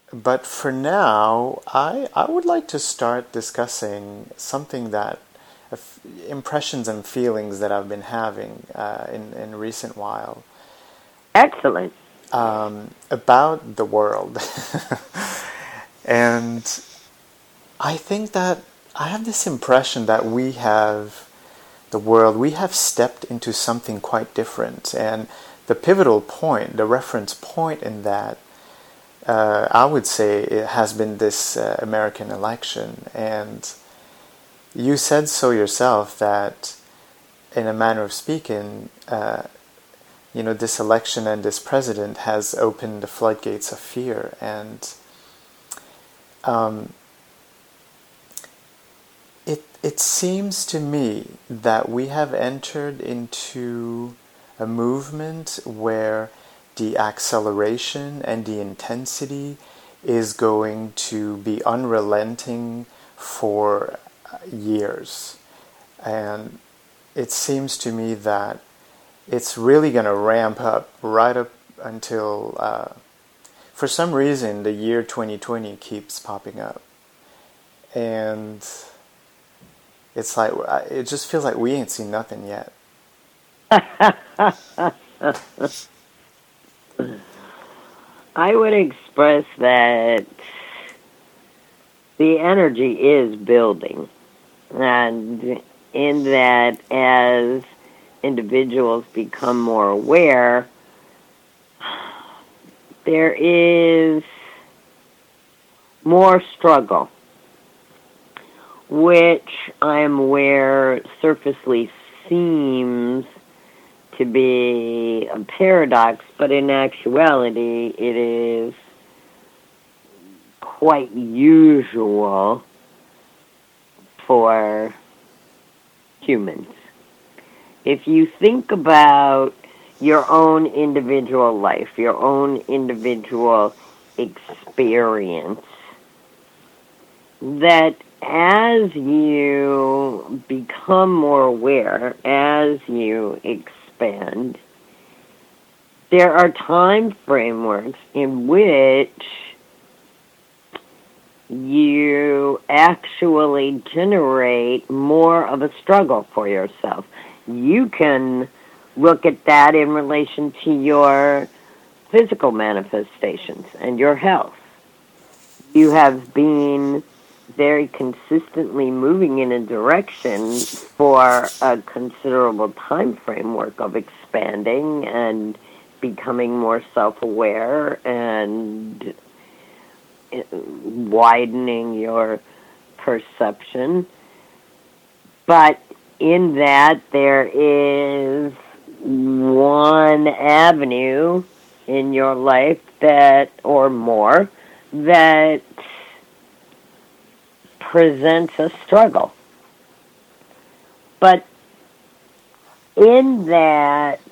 But for now, I would like to start discussing something that impressions and feelings that I've been having in recent while Excellent. about the world. And I think that I have this impression that we have stepped into something quite different. And the pivotal point, the reference point in that, I would say it has been this American election. And you said so yourself that, in a manner of speaking, this election and this president has opened the floodgates of fear. And um, it seems to me that we have entered into a movement where the acceleration and the intensity is going to be unrelenting for years. And it seems to me that it's really going to ramp up right up until, for some reason, the year 2020 keeps popping up. And it's like, it just feels like we ain't seen nothing yet. I would express that the energy is building, and in that, as individuals become more aware, there is more struggle, which I am aware surfacely seems to be a paradox, but in actuality, it is quite usual for humans. If you think about your own individual life, your own individual experience, that as you become more aware, as you expand, there are time frameworks in which you actually generate more of a struggle for yourself. You can look at that in relation to your physical manifestations and your health. You have been very consistently moving in a direction for a considerable time framework of expanding and becoming more self-aware and widening your perception. But in that, there is one avenue in your life that, or more, that presents a struggle. But in that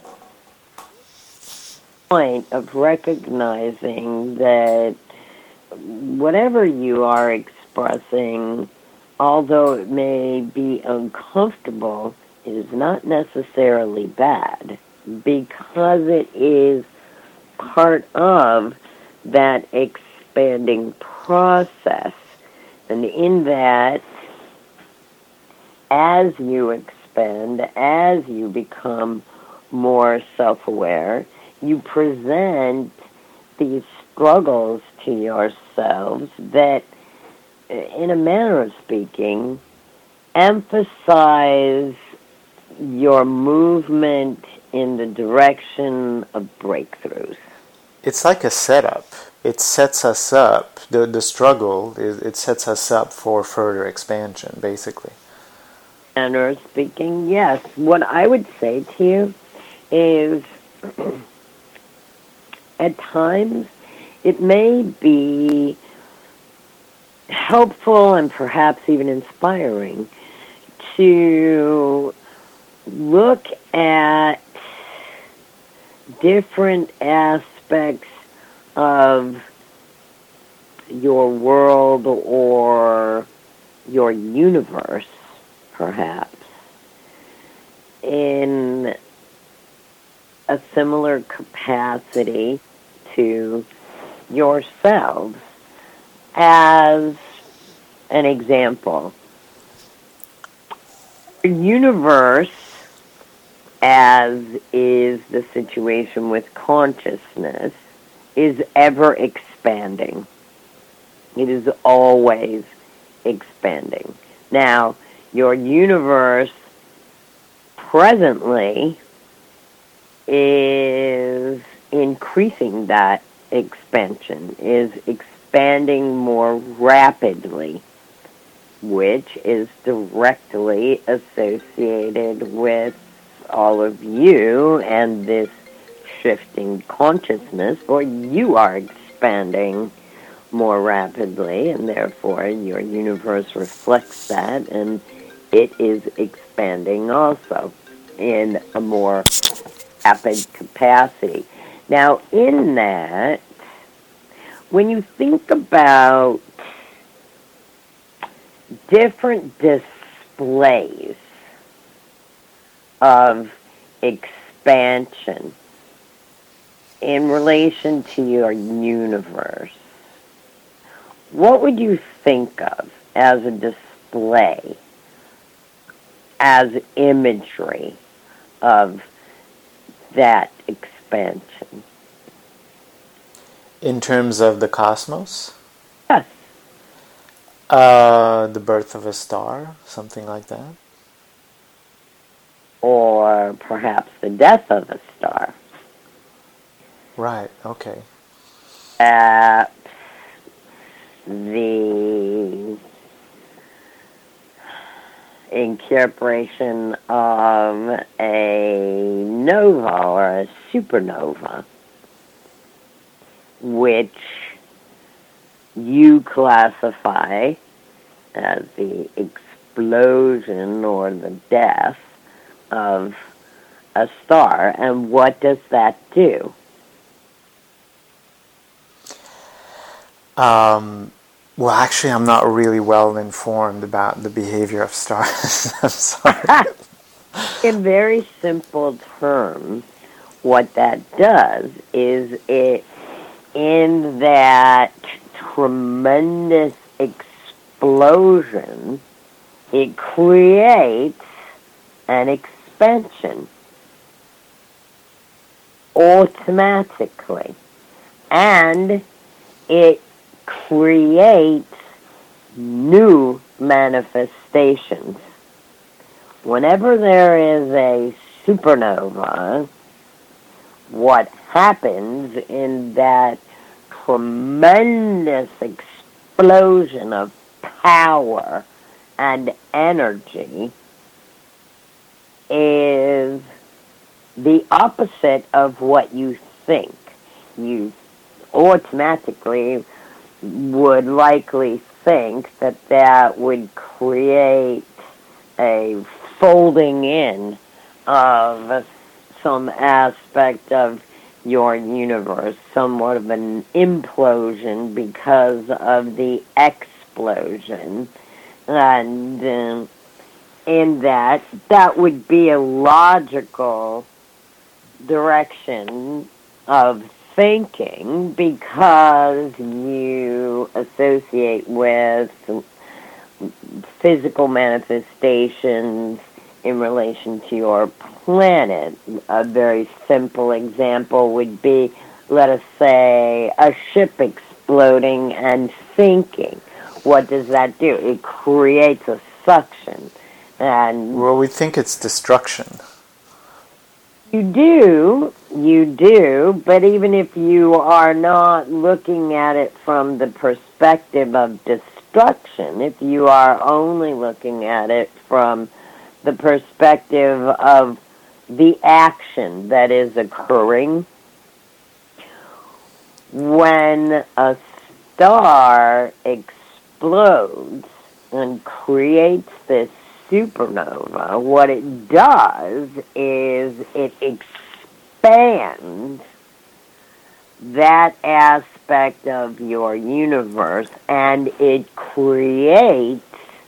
point of recognizing that whatever you are expressing, although it may be uncomfortable, is not necessarily bad, because it is part of that expanding process. And in that, as you expand, as you become more self-aware, you present these struggles to yourselves that, in a manner of speaking, emphasize your movement in the direction of breakthroughs. It's like a setup. It sets us up. The struggle it sets us up for further expansion, basically. Manner of speaking, yes. What I would say to you is, at times, it may be helpful and perhaps even inspiring to look at different aspects of your world or your universe, perhaps, in a similar capacity to yourselves as an example. The universe, as is the situation with consciousness, is ever expanding. It is always expanding. Now, your universe presently is increasing that expansion, is expanding more rapidly, which is directly associated with all of you and this shifting consciousness, for you are expanding more rapidly, and therefore your universe reflects that, and it is expanding also in a more rapid capacity. Now, in that, when you think about different displays of expansion in relation to your universe, what would you think of as a display, as imagery of that expansion? In terms of the cosmos? Yes. The birth of a star, something like that. Or perhaps the death of a star. Right, okay. The incorporation of a nova or a supernova, which you classify as the explosion or the death of a star. And what does that do? Well, actually, I'm not really well informed about the behavior of stars. I'm sorry. In very simple terms, what that does is it, in that tremendous explosion, it creates an expansion automatically. And it creates new manifestations. Whenever there is a supernova, what happens in that tremendous explosion of power and energy is the opposite of what you think. You automatically would likely think that that would create a folding in of some aspect of your universe, somewhat of an implosion because of the explosion. And in that would be a logical direction of thinking, because you associate with physical manifestations in relation to your planet. A very simple example would be, let us say, a ship exploding and sinking. What does that do? It creates a suction. And Well, we think it's destruction. You do, but even if you are not looking at it from the perspective of destruction, if you are only looking at it from the perspective of the action that is occurring, when a star explodes and creates this supernova, what it does is it expands that aspect of your universe, and it creates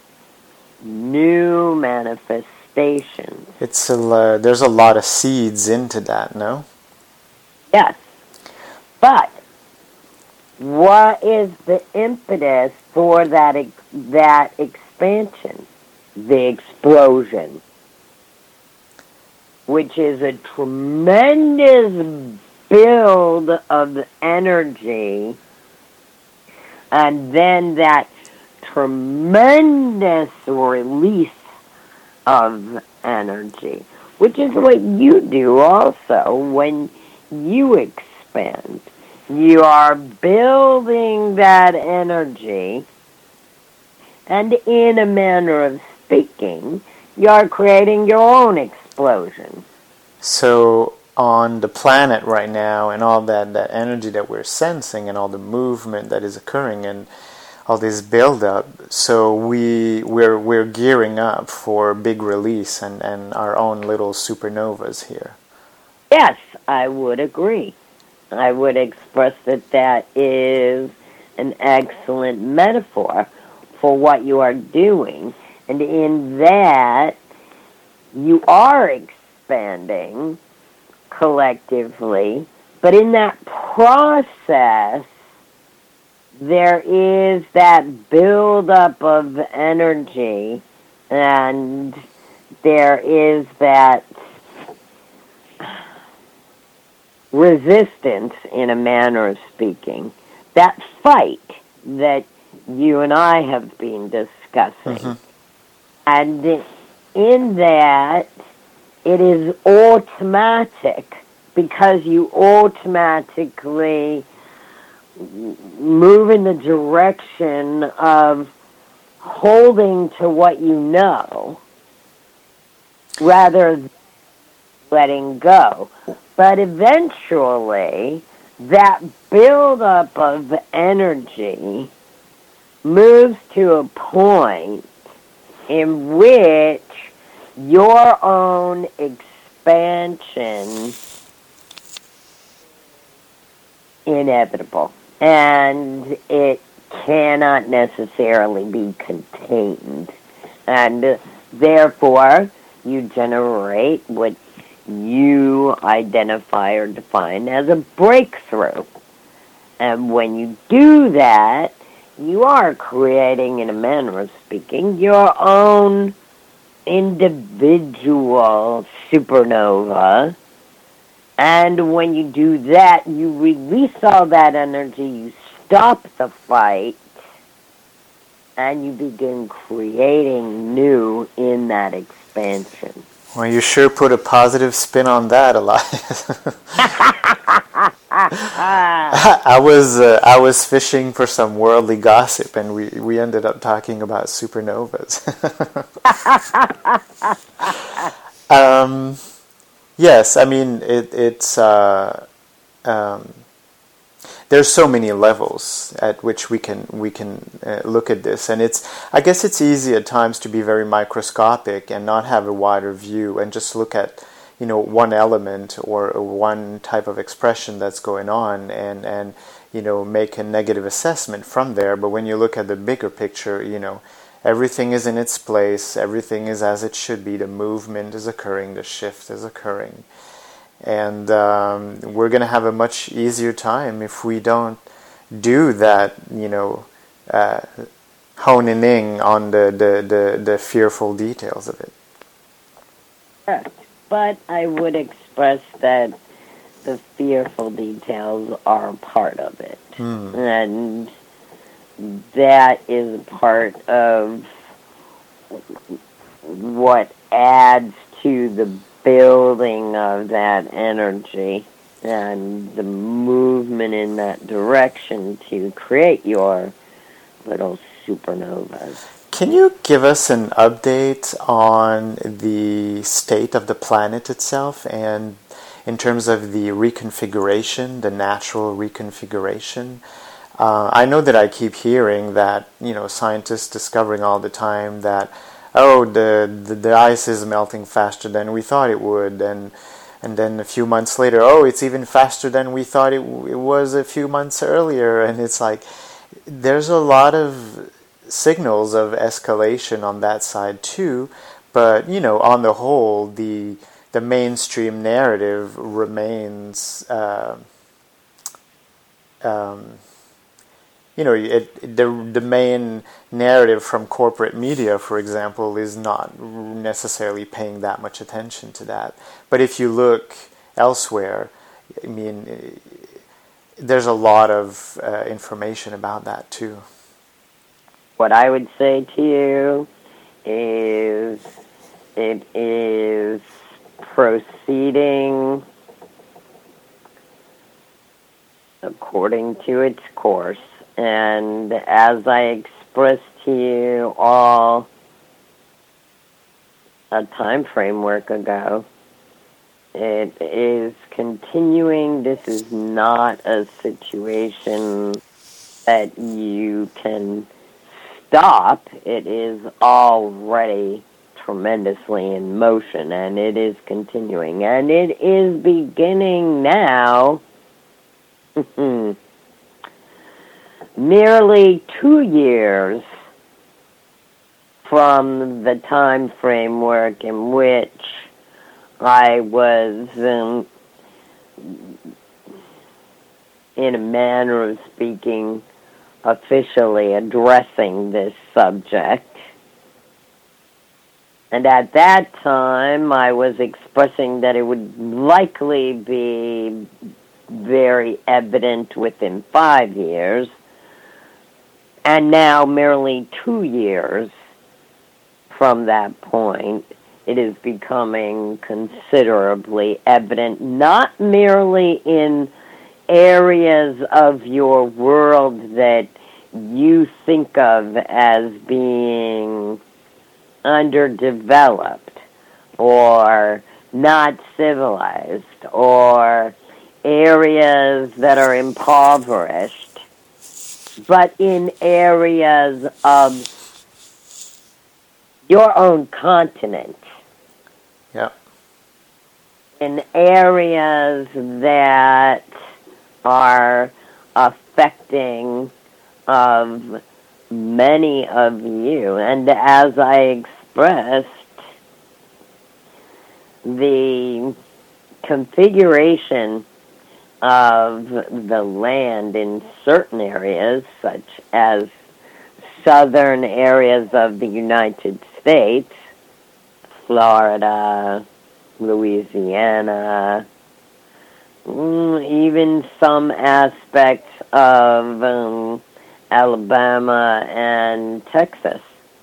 new manifestations. There's a lot of seeds into that, no? Yes, but what is the impetus for that expansion? The explosion, which is a tremendous build of energy, and then that tremendous release of energy, which is what you do also when you expand. You are building that energy, and in a manner of speaking, you are creating your own explosion. So on the planet right now, and all that energy that we're sensing, and all the movement that is occurring, and all this build-up, so we're gearing up for big release and our own little supernovas here. Yes, I would agree. I would express that is an excellent metaphor for what you are doing. And in that, you are expanding collectively, but in that process, there is that buildup of energy, and there is that resistance, in a manner of speaking, that fight that you and I have been discussing. Mm-hmm. And in that, it is automatic, because you automatically move in the direction of holding to what you know rather than letting go. But eventually, that buildup of energy moves to a point in which your own expansion inevitable, and it cannot necessarily be contained, and therefore you generate what you identify or define as a breakthrough. And when you do that, you are creating, in a manner of speaking, your own individual supernova. And when you do that, you release all that energy, you stop the fight, and you begin creating new in that expansion. Well, you sure put a positive spin on that, Elias. I was fishing for some worldly gossip, and we ended up talking about supernovas. Yes, I mean it's there's so many levels at which we can look at this, and I guess it's easy at times to be very microscopic and not have a wider view and just look at one element or one type of expression that's going on and make a negative assessment from there. But when you look at the bigger picture, everything is in its place, everything is as it should be, the movement is occurring, the shift is occurring. And we're going to have a much easier time if we don't do that, honing in on the fearful details of it. Correct. But I would express that the fearful details are a part of it. And that is a part of what adds to the building of that energy and the movement in that direction to create your little supernovas. Can you give us an update on the state of the planet itself and in terms of the reconfiguration, the natural reconfiguration? I know that I keep hearing that, scientists discovering all the time that the ice is melting faster than we thought it would, and then a few months later, it's even faster than we thought it was a few months earlier, and it's like there's a lot of signals of escalation on that side too, but on the whole, the mainstream narrative remains the main narrative from corporate media, for example, is not necessarily paying that much attention to that. But if you look elsewhere, I mean, there's a lot of information about that too. What I would say to you is it is proceeding according to its course. And as I expressed to you all a time framework ago, it is continuing. This is not a situation that you can stop. It is already tremendously in motion, and it is continuing. And it is beginning now. Nearly 2 years from the time framework in which I was, in a manner of speaking, officially addressing this subject. And at that time, I was expressing that it would likely be very evident within 5 years. And now, merely 2 years from that point, it is becoming considerably evident, not merely in areas of your world that you think of as being underdeveloped or not civilized, or areas that are impoverished, but in areas of your own continent. Yeah. In areas that are affecting of many of you. And as I expressed, the configuration of the land in certain areas, such as southern areas of the United States, Florida, Louisiana, even some aspects of Alabama and Texas.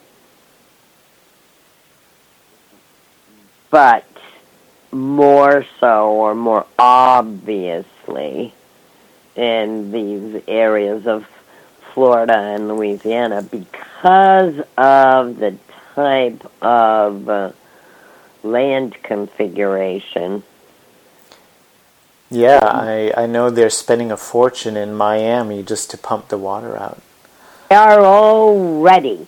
But more so, or more obviously, in these areas of Florida and Louisiana, because of the type of land configuration. Yeah, I know they're spending a fortune in Miami just to pump the water out. They are already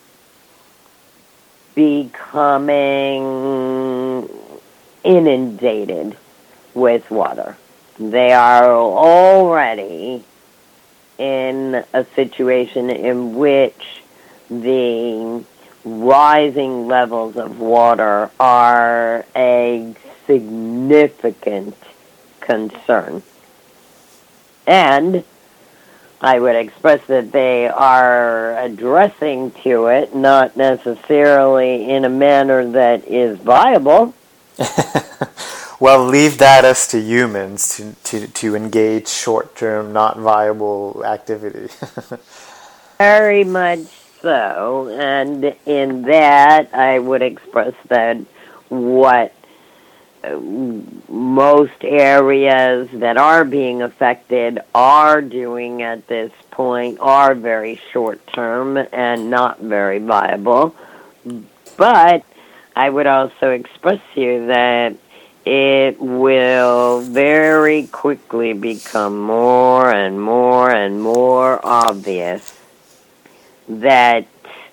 becoming inundated with water. They are already in a situation in which the rising levels of water are a significant concern. And I would express that they are addressing to it, not necessarily in a manner that is viable. Well, leave that us to humans to engage short-term, not viable activity. Very much so. And in that, I would express that what most areas that are being affected are doing at this point are very short-term and not very viable. But I would also express to you that it will very quickly become more and more and more obvious that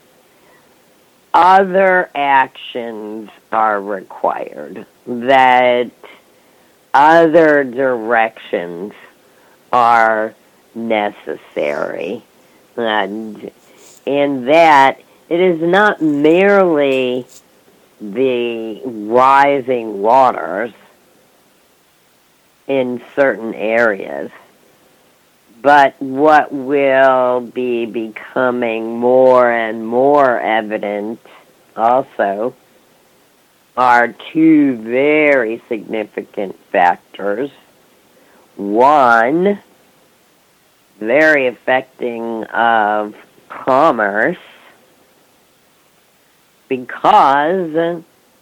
other actions are required, that other directions are necessary. And in that, it is not merely the rising waters in certain areas, But what will be becoming more and more evident also are two very significant factors. One, very affecting of commerce, because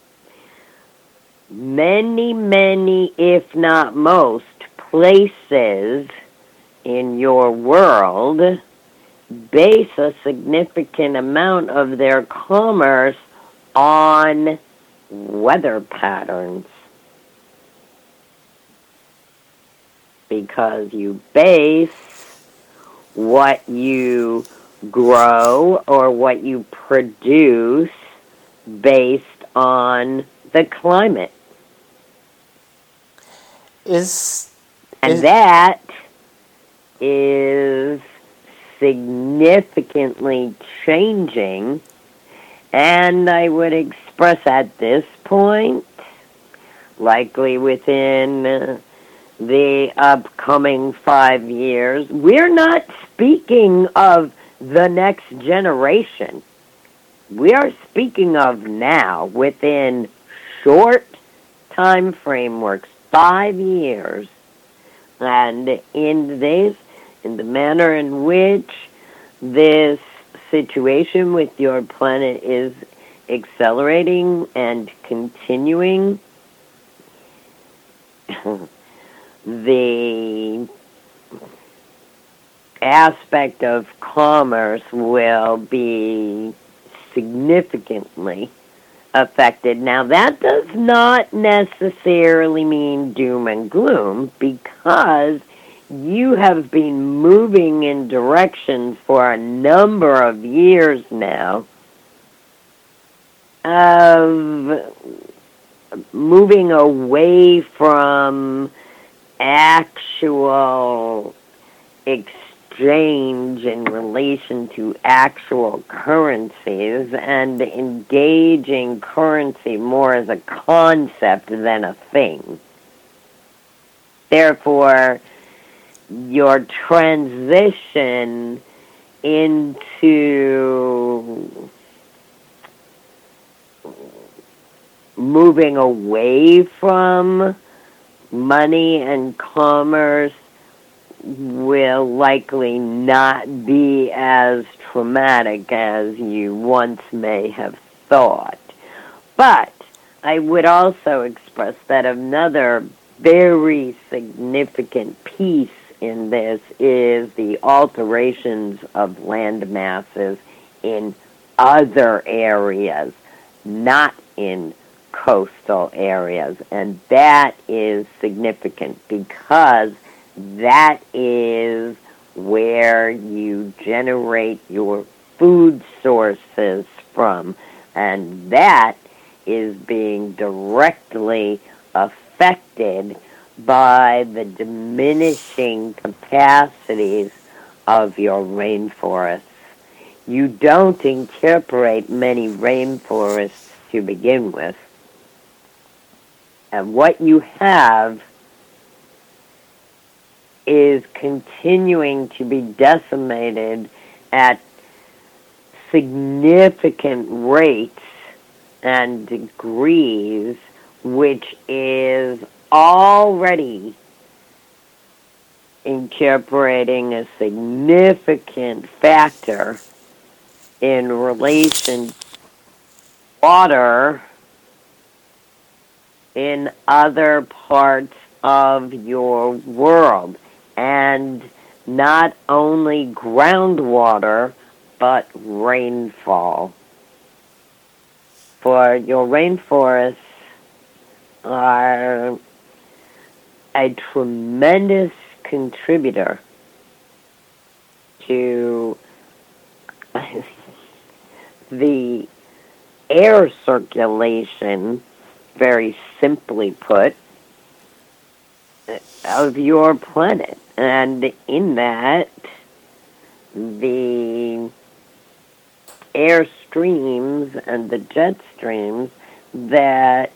many, if not most, places in your world base a significant amount of their commerce on weather patterns. Because you base what you grow or what you produce based on the climate. And that is significantly changing, and I would express at this point, likely within the upcoming 5 years, we're not speaking of the next generation. We are speaking of now, within short time frameworks, 5 years, and in the manner in which this situation with your planet is accelerating and continuing, the aspect of commerce will be significantly affected. Now, that does not necessarily mean doom and gloom, because you have been moving in directions for a number of years now of moving away from actual exchange in relation to actual currencies and engaging currency more as a concept than a thing. Therefore, your transition into moving away from money and commerce will likely not be as traumatic as you once may have thought. But I would also express that another very significant piece in this is the alterations of land masses in other areas, not in coastal areas. And that is significant because that is where you generate your food sources from. And that is being directly affected by the diminishing capacities of your rainforests. You don't incorporate many rainforests to begin with. And what you have is continuing to be decimated at significant rates and degrees, which is already incorporating a significant factor in relation to water in other parts of your world. And not only groundwater, but rainfall. For your rainforests are a tremendous contributor to the air circulation, very simply put, of your planet. And in that, the air streams and the jet streams that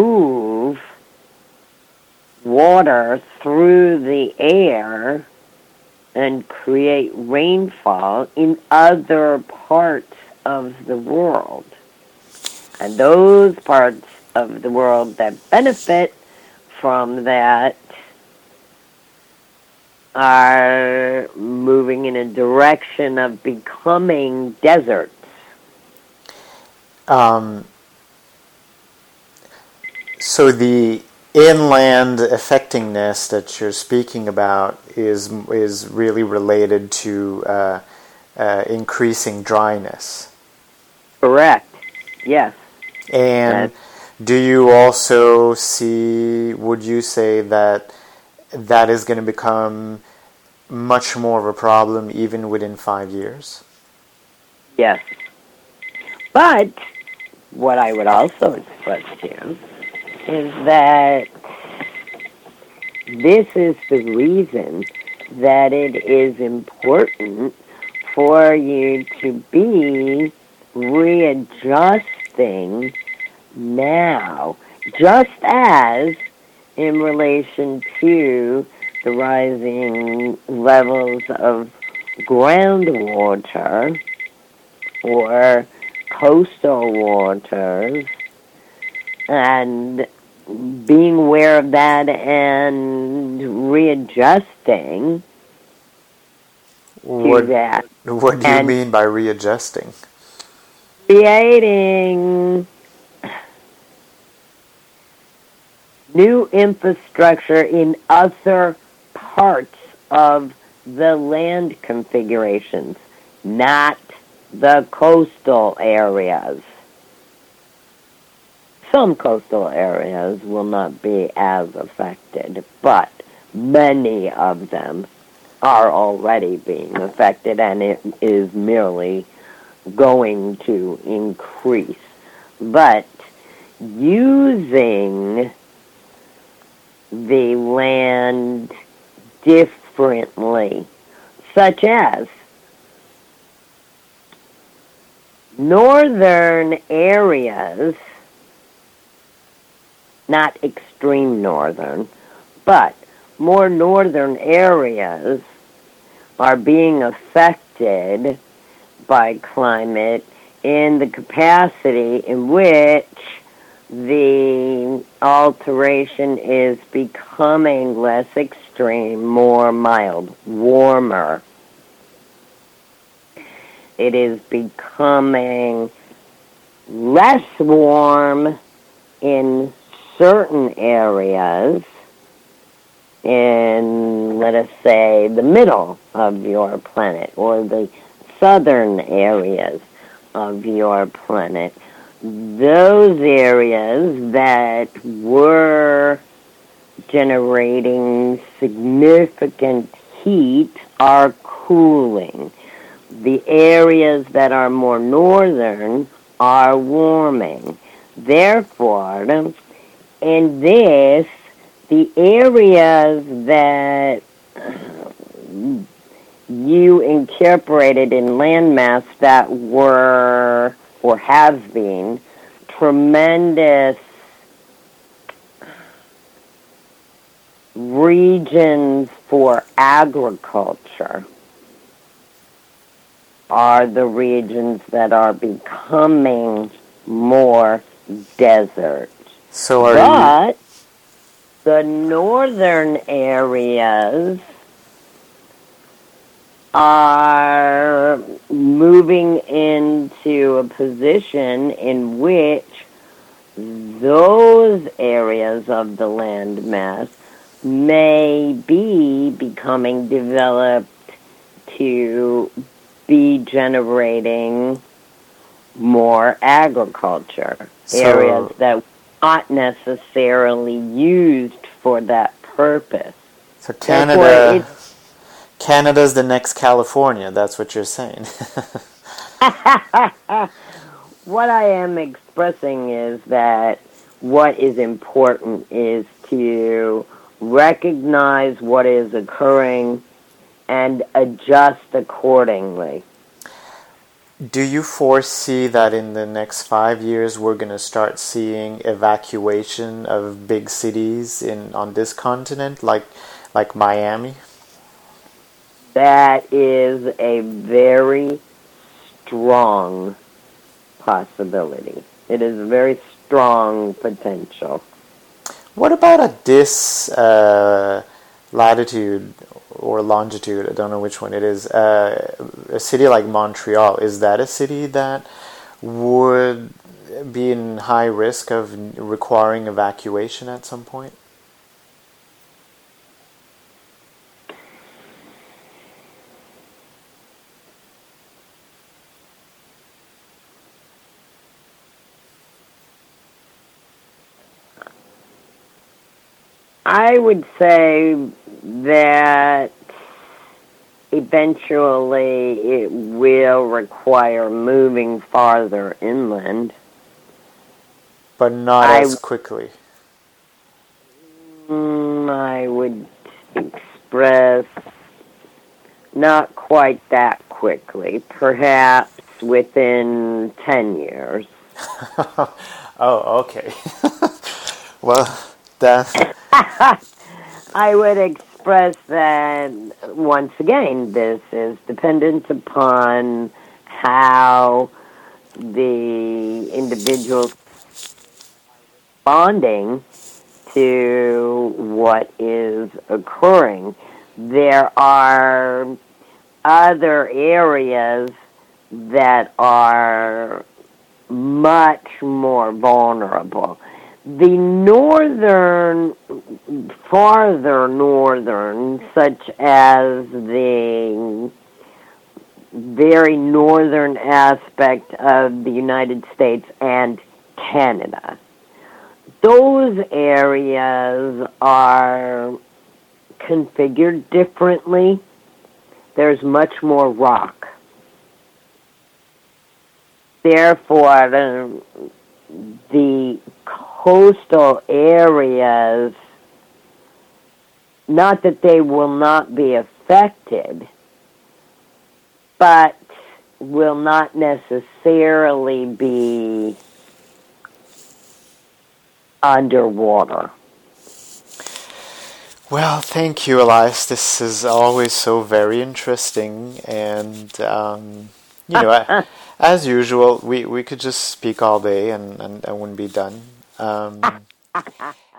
move water through the air and create rainfall in other parts of the world. And those parts of the world that benefit from that are moving in a direction of becoming deserts. So the inland effectingness that you're speaking about is really related to increasing dryness. Correct. Yes. And do you also see, would you say that that is going to become much more of a problem even within 5 years? Yes. But what I would also express to you is that this is the reason that it is important for you to be readjusting now, just as in relation to the rising levels of groundwater or coastal waters, and being aware of that and readjusting to that. What do you mean by readjusting? Creating new infrastructure in other parts of the land configurations, not the coastal areas. Some coastal areas will not be as affected, but many of them are already being affected, and it is merely going to increase. But using the land differently, such as northern areas, not extreme northern, but more northern areas are being affected by climate in the capacity in which the alteration is becoming less extreme, more mild, warmer. It is becoming less warm in certain areas in, let us say, the middle of your planet or the southern areas of your planet. Those areas that were generating significant heat are cooling. The areas that are more northern are warming. Therefore, in this, the areas that you incorporated in landmass that were or have been tremendous regions for agriculture are the regions that are becoming more desert. But the northern areas are moving into a position in which those areas of the land mass may be becoming developed to be generating more agriculture. Areas that were not necessarily used for that purpose. So Canada's the next California, that's what you're saying. What I am expressing is that what is important is to recognize what is occurring and adjust accordingly. Do you foresee that in the next 5 years we're going to start seeing evacuation of big cities on this continent, like Miami? That is a very strong possibility. It is a very strong potential. What about a latitude or longitude? I don't know which one it is. A city like Montreal, is that a city that would be in high risk of requiring evacuation at some point? I would say that eventually it will require moving farther inland. But not I as quickly. I would express not quite that quickly, perhaps within 10 years. Oh, okay. Well, that. I would express that, once again, this is dependent upon how the individual responding to what is occurring. There are other areas that are much more vulnerable. The northern, farther northern, such as the very northern aspect of the United States and Canada, those areas are configured differently. There's much more rock. Therefore, the coastal areas, not that they will not be affected, but will not necessarily be underwater. Well, thank you, Elias. This is always so very interesting, and as usual, we could just speak all day and wouldn't be done.